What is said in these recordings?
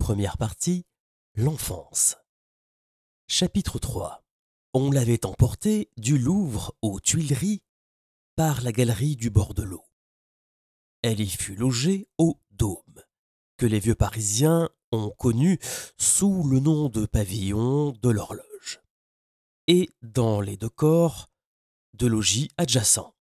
Première partie, l'enfance. Chapitre 3. On l'avait emportée du Louvre aux Tuileries par la galerie du bord de l'eau. Elle y fut logée au Dôme, que les vieux Parisiens ont connu sous le nom de pavillon de l'horloge, et dans les deux corps de logis adjacents.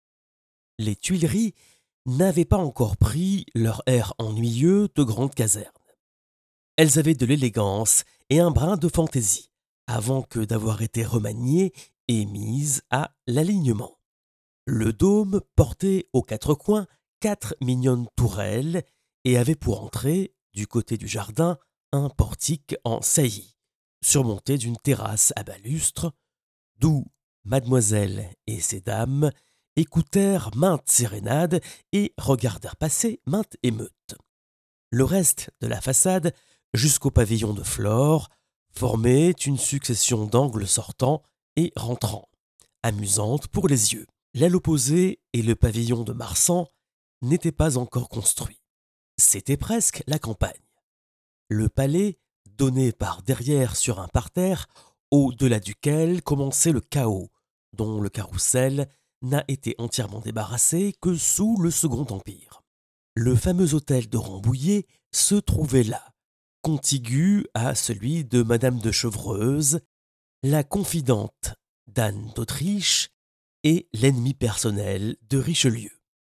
Les Tuileries n'avaient pas encore pris leur air ennuyeux de grande caserne. Elles avaient de l'élégance et un brin de fantaisie, avant que d'avoir été remaniées et mises à l'alignement. Le dôme portait aux quatre coins 4 mignonnes tourelles et avait pour entrée, du côté du jardin, un portique en saillie, surmonté d'une terrasse à balustres, d'où mademoiselle et ses dames écoutèrent maintes sérénades et regardèrent passer maintes émeutes. Le reste de la façade, jusqu'au pavillon de Flore, formait une succession d'angles sortants et rentrants, amusante pour les yeux. L'aile opposée et le pavillon de Marsan n'étaient pas encore construits. C'était presque la campagne. Le palais donnait par derrière sur un parterre, au-delà duquel commençait le chaos, dont le carrousel n'a été entièrement débarrassé que sous le Second Empire. Le fameux hôtel de Rambouillet se trouvait là, contigu à celui de Madame de Chevreuse, la confidente d'Anne d'Autriche et l'ennemi personnel de Richelieu.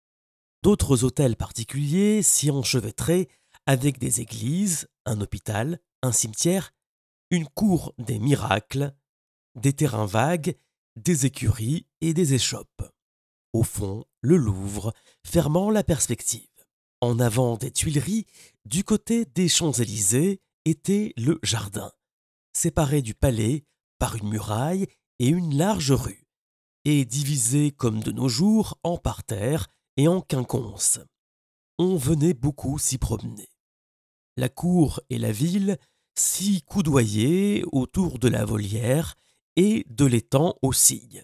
D'autres hôtels particuliers s'y enchevêtraient avec des églises, un hôpital, un cimetière, une cour des miracles, des terrains vagues, des écuries et des échoppes. Au fond, le Louvre, fermant la perspective. En avant des Tuileries, du côté des Champs-Élysées, était le jardin, séparé du palais par une muraille et une large rue, et divisé comme de nos jours en parterres et en quinconces. On venait beaucoup s'y promener. La cour et la ville s'y coudoyaient autour de la volière et de l'étang aux cygnes,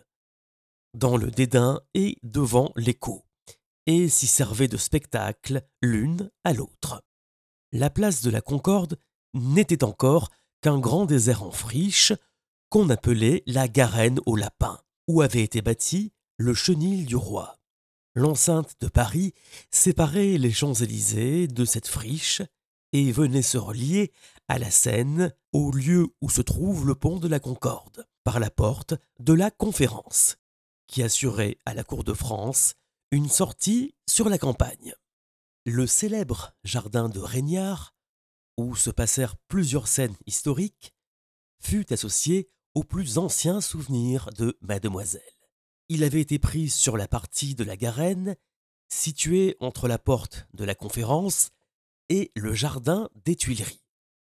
dans le dédain et devant l'écho, et s'y servaient de spectacle l'une à l'autre. La place de la Concorde n'était encore qu'un grand désert en friche qu'on appelait la Garenne aux lapins, où avait été bâti le chenil du roi. L'enceinte de Paris séparait les Champs-Élysées de cette friche et venait se relier à la Seine, au lieu où se trouve le pont de la Concorde, par la porte de la Conférence, qui assurait à la cour de France une sortie sur la campagne. Le célèbre jardin de Régnard, où se passèrent plusieurs scènes historiques, fut associé aux plus anciens souvenirs de Mademoiselle. Il avait été pris sur la partie de la Garenne, située entre la porte de la Conférence et le jardin des Tuileries.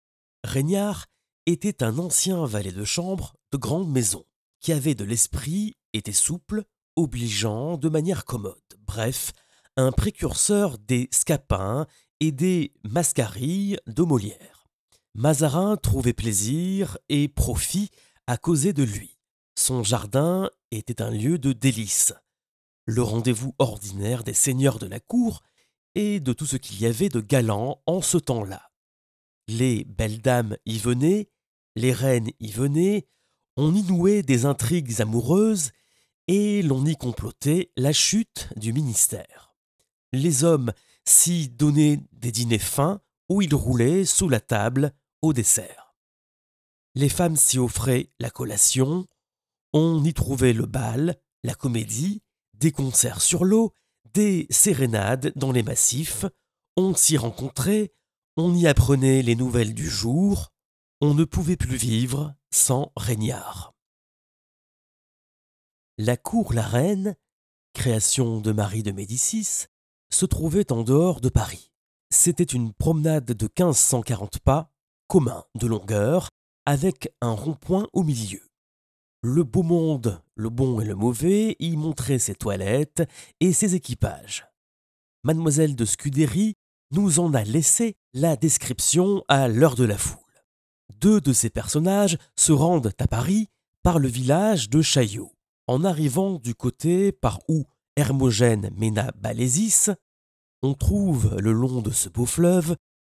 Régnard était un ancien valet de chambre de grande maison, qui avait de l'esprit, était souple, obligeant de manière commode. Bref, un précurseur des Scapin et des Mascarilles de Molière. Mazarin trouvait plaisir et profit à causer de lui. Son jardin était un lieu de délices, le rendez-vous ordinaire des seigneurs de la cour et de tout ce qu'il y avait de galant en ce temps-là. Les belles dames y venaient, les reines y venaient, on y nouait des intrigues amoureuses et l'on y complotait la chute du ministère. Les hommes s'y donnaient des dîners fins où ils roulaient sous la table au dessert. Les femmes s'y offraient la collation, on y trouvait le bal, la comédie, des concerts sur l'eau, des sérénades dans les massifs, on s'y rencontrait, on y apprenait les nouvelles du jour, on ne pouvait plus vivre sans Régnard. La cour La Reine, création de Marie de Médicis, se trouvait en dehors de Paris. C'était une promenade de 1540 pas, commun de longueur, avec un rond-point au milieu. Le beau monde, le bon et le mauvais, y montrait ses toilettes et ses équipages. Mademoiselle de Scudéry nous en a laissé la description à l'heure de la foule. 2 de ces personnages se rendent à Paris par le village de Chaillot. En arrivant du côté par où Hermogène mena Balésis, on trouve le long de ce beau fleuve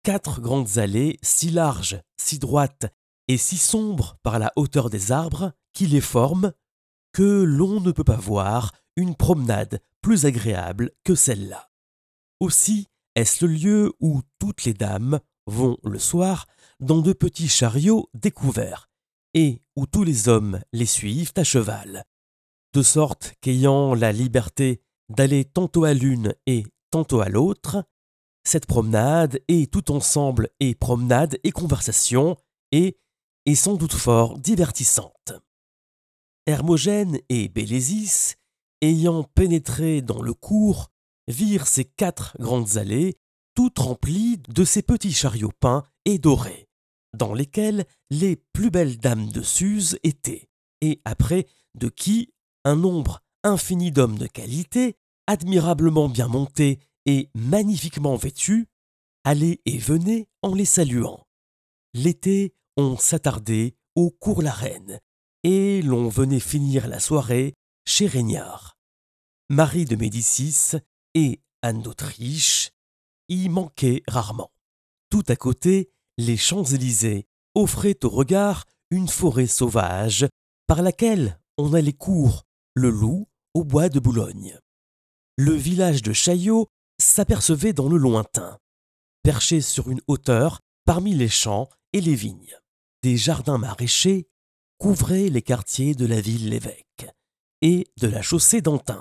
4 grandes allées si larges, si droites et si sombres par la hauteur des arbres qui les forment que l'on ne peut pas voir une promenade plus agréable que celle-là. Aussi est-ce le lieu où toutes les dames vont le soir dans de petits chariots découverts et où tous les hommes les suivent à cheval, de sorte qu'ayant la liberté d'aller tantôt à l'une et tantôt à l'autre, cette promenade est tout ensemble et promenade et conversation et sans doute fort divertissante. Hermogène et Bélésis, ayant pénétré dans le cours, virent ces 4 grandes allées, toutes remplies de ces petits chariots peints et dorés, dans lesquels les plus belles dames de Suse étaient, et après de qui un nombre infini d'hommes de qualité, admirablement bien montés et magnifiquement vêtus, allaient et venaient en les saluant. L'été, on s'attardait au Cours-la-Reine, et l'on venait finir la soirée chez Régnard. Marie de Médicis et Anne d'Autriche y manquaient rarement. Tout à côté, les Champs-Élysées offraient au regard une forêt sauvage par laquelle on allait court le loup au bois de Boulogne. Le village de Chaillot s'apercevait dans le lointain, perché sur une hauteur parmi les champs et les vignes. Des jardins maraîchers couvraient les quartiers de la ville-l'Évêque et de la chaussée d'Antin.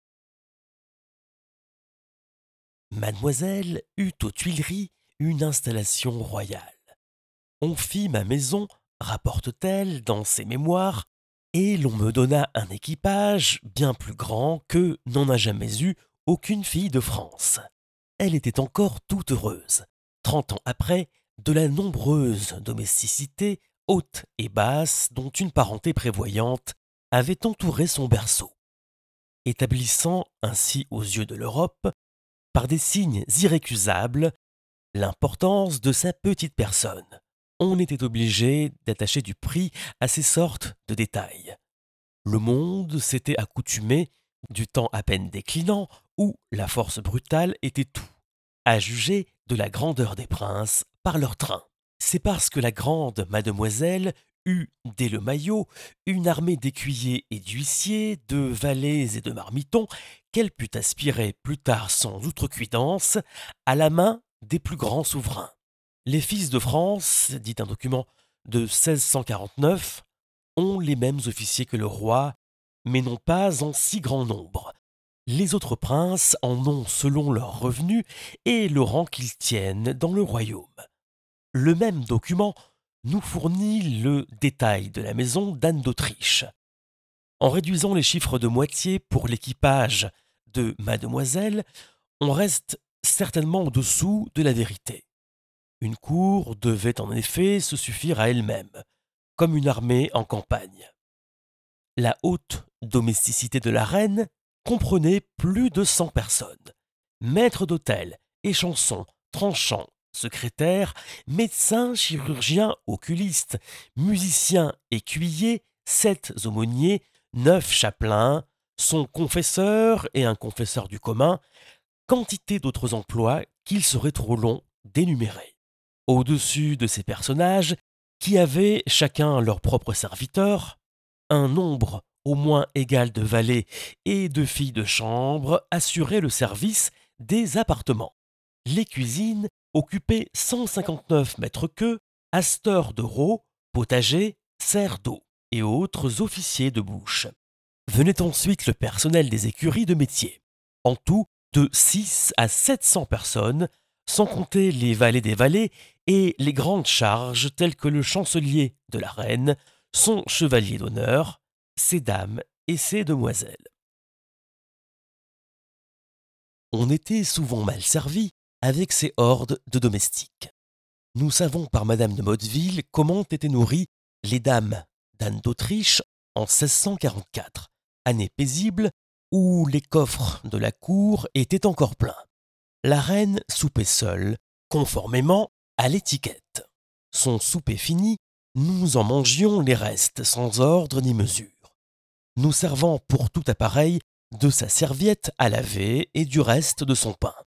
Mademoiselle eut aux Tuileries une installation royale. On fit ma maison, rapporte-t-elle dans ses mémoires, et l'on me donna un équipage bien plus grand que n'en a jamais eu aucune fille de France. Elle était encore toute heureuse, 30 ans après, de la nombreuse domesticité haute et basse dont une parenté prévoyante avait entouré son berceau, établissant ainsi aux yeux de l'Europe, par des signes irrécusables, l'importance de sa petite personne. On était obligé d'attacher du prix à ces sortes de détails. Le monde s'était accoutumé, du temps à peine déclinant, où la force brutale était tout, à juger de la grandeur des princes par leur train. C'est parce que la grande mademoiselle eut, dès le maillot, une armée d'écuyers et d'huissiers, de valets et de marmitons, qu'elle put aspirer plus tard sans outrecuidance à la main des plus grands souverains. Les fils de France, dit un document de 1649, ont les mêmes officiers que le roi, mais non pas en si grand nombre. Les autres princes en ont selon leurs revenus et le rang qu'ils tiennent dans le royaume. Le même document nous fournit le détail de la maison d'Anne d'Autriche. En réduisant les chiffres de moitié pour l'équipage de mademoiselle, on reste certainement au-dessous de la vérité. Une cour devait en effet se suffire à elle-même, comme une armée en campagne. La haute domesticité de la reine comprenait plus de 100 personnes. Maîtres d'hôtel, échansons, tranchants, secrétaires, médecins, chirurgiens, oculistes, musiciens, écuyers, 7 aumôniers, 9 chapelains, son confesseur et un confesseur du commun, quantité d'autres emplois qu'il serait trop long d'énumérer. Au-dessus de ces personnages, qui avaient chacun leur propre serviteur, un nombre au moins égal de valets et de filles de chambre assuraient le service des appartements. Les cuisines occupaient 159 mètres queux, asteurs de rôt, potagers, serres d'eau et autres officiers de bouche. Venait ensuite le personnel des écuries de métier. En tout, de 6 à 700 personnes, sans compter les valets des valets et les grandes charges telles que le chancelier de la reine, son chevalier d'honneur, ses dames et ses demoiselles. On était souvent mal servi avec ces hordes de domestiques. Nous savons par madame de Motteville comment étaient nourries les dames d'Anne d'Autriche en 1644, année paisible où les coffres de la cour étaient encore pleins. La reine soupait seule, conformément à l'étiquette. Son souper fini, nous en mangions les restes sans ordre ni mesure, nous servant pour tout appareil de sa serviette à laver et du reste de son pain.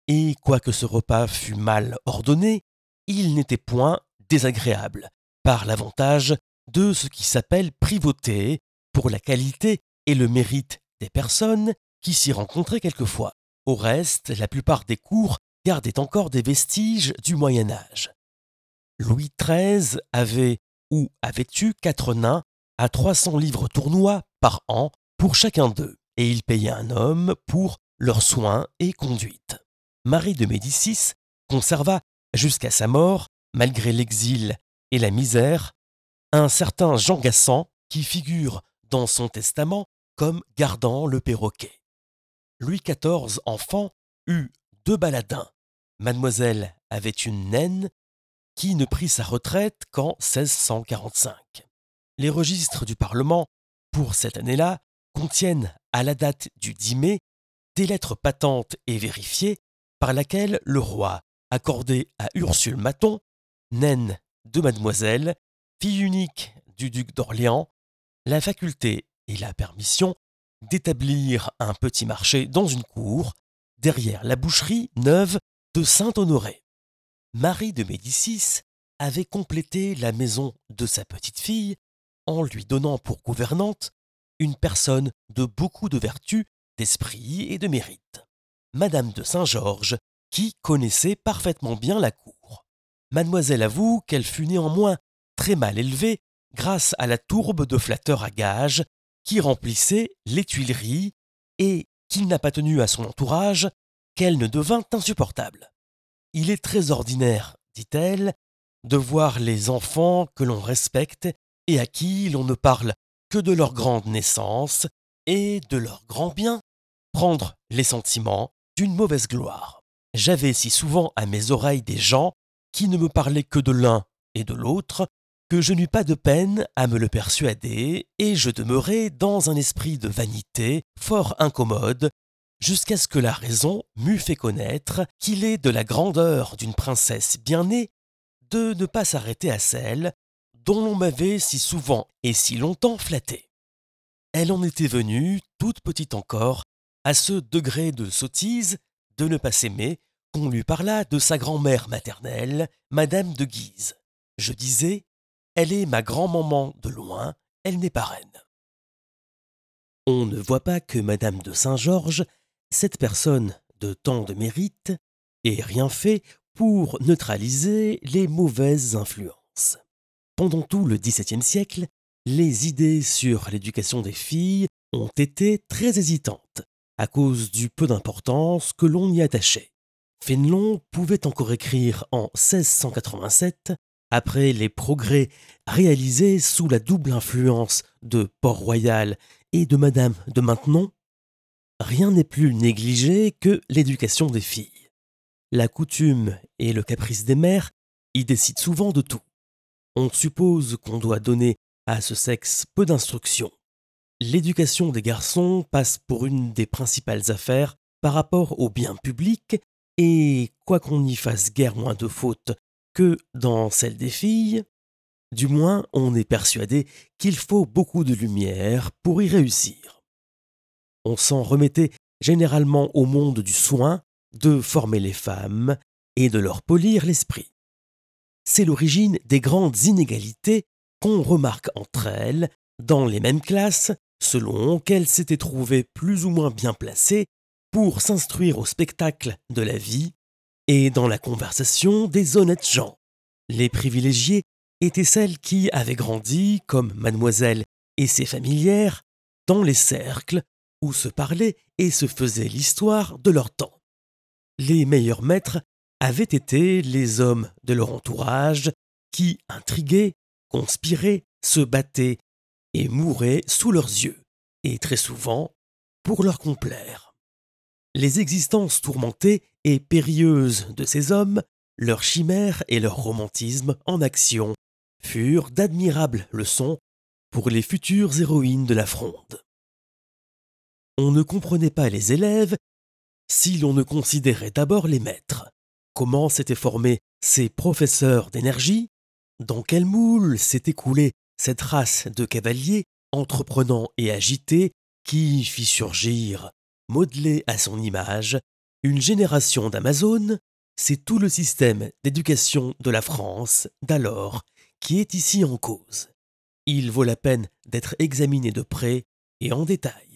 et quoique ce repas fût mal ordonné, il n'était point désagréable, par l'avantage de ce qui s'appelle privauté, pour la qualité et le mérite des personnes qui s'y rencontraient quelquefois. Au reste, la plupart des cours gardaient encore des vestiges du Moyen Âge. Louis XIII avait ou avait eu 4 nains à 300 livres tournois par an pour chacun d'eux, et il payait un homme pour leurs soins et conduite. Marie de Médicis conserva jusqu'à sa mort, malgré l'exil et la misère, un certain Jean Gassan qui figure dans son testament comme gardant le perroquet. Louis XIV, enfant, eut 2 baladins. Mademoiselle avait une naine qui ne prit sa retraite qu'en 1645. Les registres du Parlement, pour cette année-là, contiennent, à la date du 10 mai, des lettres patentes et vérifiées par laquelle le roi accordait à Ursule Maton, naine de Mademoiselle, fille unique du duc d'Orléans, la faculté et la permission d'établir un petit marché dans une cour, derrière la boucherie neuve de Saint-Honoré. Marie de Médicis avait complété la maison de sa petite-fille en lui donnant pour gouvernante une personne de beaucoup de vertu, d'esprit et de mérite, Madame de Saint-Georges, qui connaissait parfaitement bien la cour. Mademoiselle avoue qu'elle fut néanmoins très mal élevée grâce à la tourbe de flatteurs à gages qui remplissait les Tuileries et qu'il n'a pas tenu à son entourage qu'elle ne devint insupportable. Il est très ordinaire, dit-elle, de voir les enfants que l'on respecte et à qui l'on ne parle que de leur grande naissance et de leur grand bien, prendre les sentiments d'une mauvaise gloire. J'avais si souvent à mes oreilles des gens qui ne me parlaient que de l'un et de l'autre, que je n'eus pas de peine à me le persuader, et je demeurai dans un esprit de vanité fort incommode, jusqu'à ce que la raison m'eût fait connaître qu'il est de la grandeur d'une princesse bien née de ne pas s'arrêter à celle dont l'on m'avait si souvent et si longtemps flatté. Elle en était venue, toute petite encore, à ce degré de sottise de ne pas s'aimer qu'on lui parlât de sa grand-mère maternelle, Madame de Guise. Je disais, elle est ma grand-maman de loin, elle n'est pas reine. On ne voit pas que Madame de Saint-Georges, cette personne de tant de mérite, ait rien fait pour neutraliser les mauvaises influences. Pendant tout le XVIIe siècle, les idées sur l'éducation des filles ont été très hésitantes, à cause du peu d'importance que l'on y attachait. Fénelon pouvait encore écrire en 1687, après les progrès réalisés sous la double influence de Port-Royal et de Madame de Maintenon, rien n'est plus négligé que l'éducation des filles. La coutume et le caprice des mères y décident souvent de tout. On suppose qu'on doit donner à ce sexe peu d'instruction. L'éducation des garçons passe pour une des principales affaires par rapport au bien public, et quoiqu'on y fasse guère moins de fautes que dans celle des filles, du moins on est persuadé qu'il faut beaucoup de lumière pour y réussir. On s'en remettait généralement au monde du soin de former les femmes et de leur polir l'esprit. C'est l'origine des grandes inégalités qu'on remarque entre elles dans les mêmes classes selon qu'elles s'étaient trouvées plus ou moins bien placées pour s'instruire au spectacle de la vie et dans la conversation des honnêtes gens. Les privilégiées étaient celles qui avaient grandi, comme mademoiselle et ses familières, dans les cercles où se parlait et se faisait l'histoire de leur temps. Les meilleurs maîtres avaient été les hommes de leur entourage qui intriguaient, conspiraient, se battaient et mouraient sous leurs yeux, et très souvent pour leur complaire. Les existences tourmentées et périlleuses de ces hommes, leurs chimères et leur romantisme en action, furent d'admirables leçons pour les futures héroïnes de la Fronde. On ne comprenait pas les élèves si l'on ne considérait d'abord les maîtres. Comment s'étaient formés ces professeurs d'énergie? Dans quel moule s'est écoulée cette race de cavaliers entreprenants et agités qui fit surgir, modelée à son image, Une génération d'Amazones, c'est tout le système d'éducation de la France d'alors qui est ici en cause. Il vaut la peine d'être examiné de près et en détail.